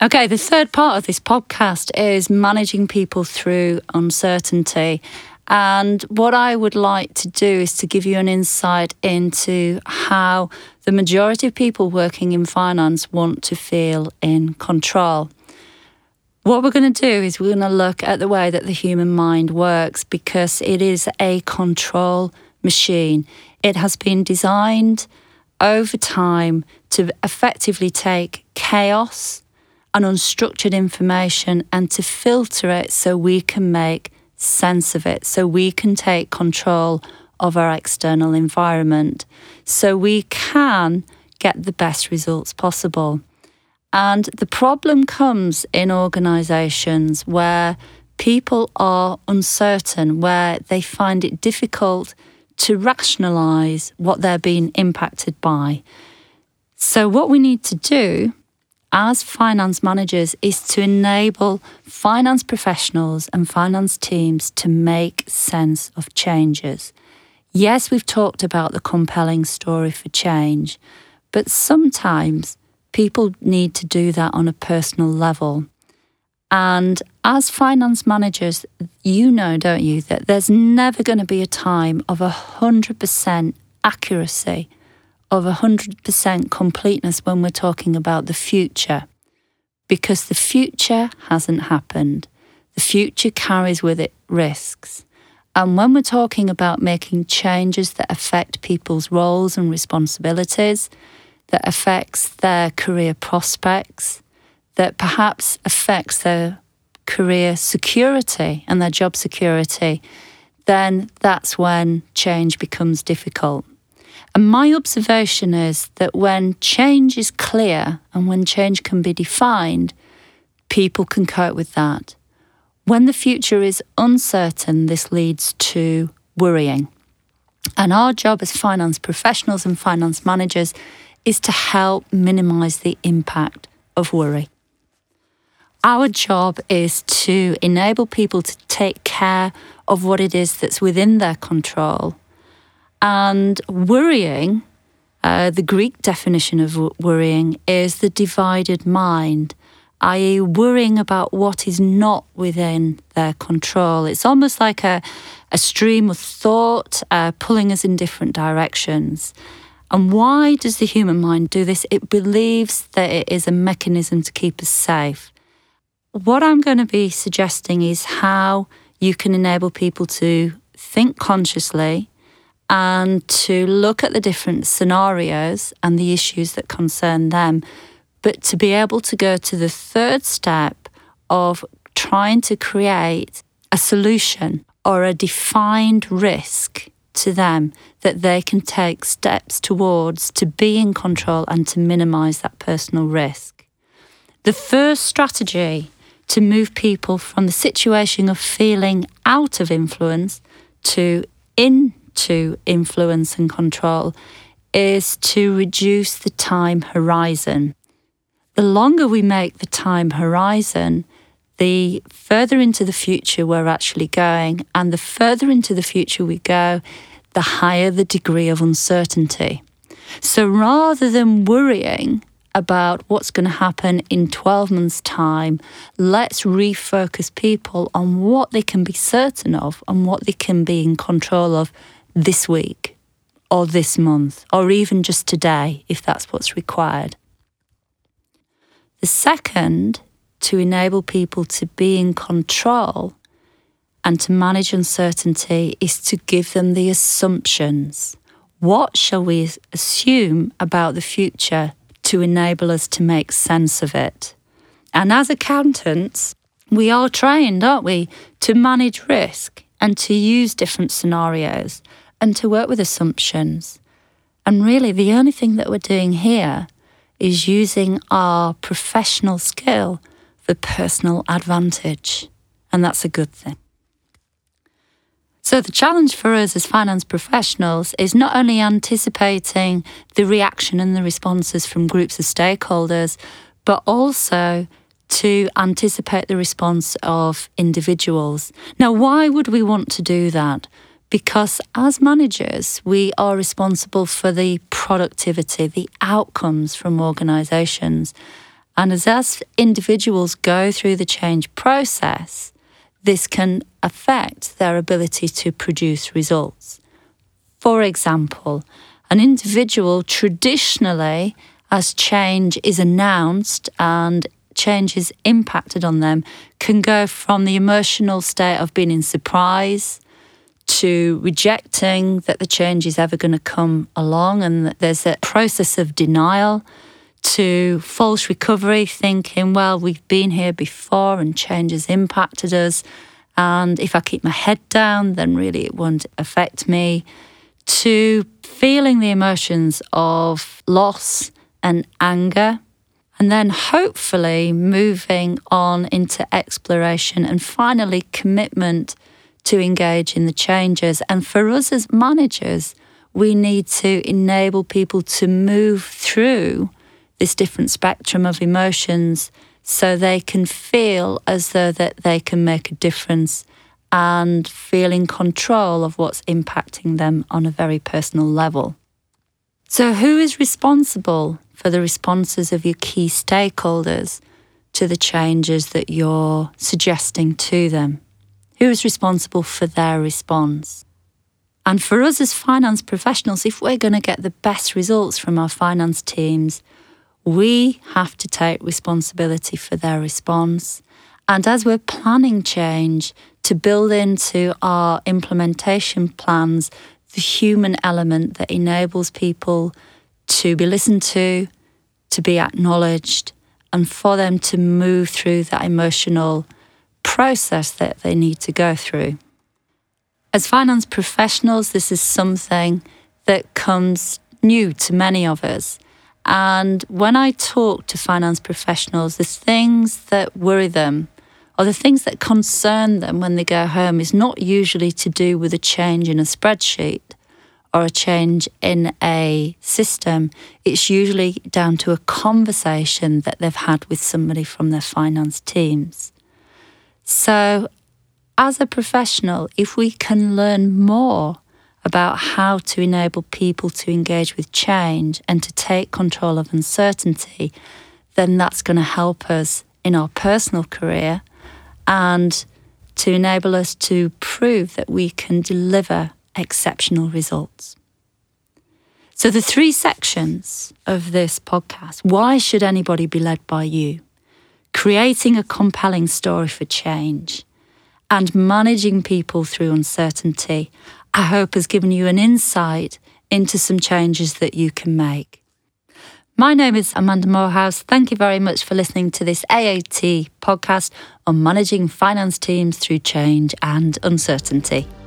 Okay, the third part of this podcast is managing people through uncertainty. And what I would like to do is to give you an insight into how the majority of people working in finance want to feel in control. What we're going to do is we're going to look at the way that the human mind works, because it is a control machine. It has been designed over time to effectively take chaos and unstructured information and to filter it so we can make sense of it, so we can take control of our external environment, so we can get the best results possible. And the problem comes in organisations where people are uncertain, where they find it difficult to rationalise what they're being impacted by. So what we need to do as finance managers is to enable finance professionals and finance teams to make sense of changes. Yes, we've talked about the compelling story for change, but sometimes people need to do that on a personal level. And as finance managers, you know, don't you, that there's never going to be a time of 100% accuracy, of 100% completeness when we're talking about the future, because the future hasn't happened. The future carries with it risks. And when we're talking about making changes that affect people's roles and responsibilities, that affects their career prospects, that perhaps affects their career security and their job security, then that's when change becomes difficult. And my observation is that when change is clear and when change can be defined, people can cope with that. When the future is uncertain, this leads to worrying. And our job as finance professionals and finance managers is to help minimise the impact of worry. Our job is to enable people to take care of what it is that's within their control. And worrying, the Greek definition of worrying is the divided mind, i.e. worrying about what is not within their control. It's almost like a stream of thought pulling us in different directions. And why does the human mind do this? It believes that it is a mechanism to keep us safe. What I'm going to be suggesting is how you can enable people to think consciously and to look at the different scenarios and the issues that concern them, but to be able to go to the third step of trying to create a solution or a defined risk to them that they can take steps towards to be in control and to minimise that personal risk. The first strategy to move people from the situation of feeling out of influence to into influence and control is to reduce the time horizon. The longer we make the time horizon, the further into the future we're actually going, and the further into the future we go, the higher the degree of uncertainty. So rather than worrying about what's going to happen in 12 months' time, let's refocus people on what they can be certain of and what they can be in control of this week or this month or even just today, if that's what's required. The second, to enable people to be in control and to manage uncertainty, is to give them the assumptions. What shall we assume about the future to enable us to make sense of it? And as accountants, we are trained, aren't we, to manage risk and to use different scenarios and to work with assumptions. And really, the only thing that we're doing here is using our professional skill for personal advantage. And that's a good thing. So the challenge for us as finance professionals is not only anticipating the reaction and the responses from groups of stakeholders, but also to anticipate the response of individuals. Now, why would we want to do that? Because as managers, we are responsible for the productivity, the outcomes from organisations. And as individuals go through the change process, this can affect their ability to produce results. For example, an individual traditionally, as change is announced and change is impacted on them, can go from the emotional state of being in surprise to rejecting that the change is ever going to come along, and that there's a process of denial, to false recovery, thinking, well, we've been here before and change has impacted us, and if I keep my head down, then really it won't affect me, to feeling the emotions of loss and anger, and then hopefully moving on into exploration and finally commitment to engage in the changes. And for us as managers, we need to enable people to move through this different spectrum of emotions so they can feel as though that they can make a difference and feel in control of what's impacting them on a very personal level. So who is responsible for the responses of your key stakeholders to the changes that you're suggesting to them? Who is responsible for their response? And for us as finance professionals, if we're going to get the best results from our finance teams, we have to take responsibility for their response. And as we're planning change, to build into our implementation plans the human element that enables people to be listened to be acknowledged, and for them to move through that emotional process that they need to go through. As finance professionals, this is something that comes new to many of us. And when I talk to finance professionals, the things that worry them or the things that concern them when they go home is not usually to do with a change in a spreadsheet or a change in a system. It's usually down to a conversation that they've had with somebody from their finance teams. So as a professional, if we can learn more about how to enable people to engage with change and to take control of uncertainty, then that's going to help us in our personal career and to enable us to prove that we can deliver exceptional results. So the 3 sections of this podcast: why should anybody be led by you? Creating a compelling story for change, and managing people through uncertainty, I hope has given you an insight into some changes that you can make. My name is Amanda Morehouse. Thank you very much for listening to this AAT podcast on managing finance teams through change and uncertainty.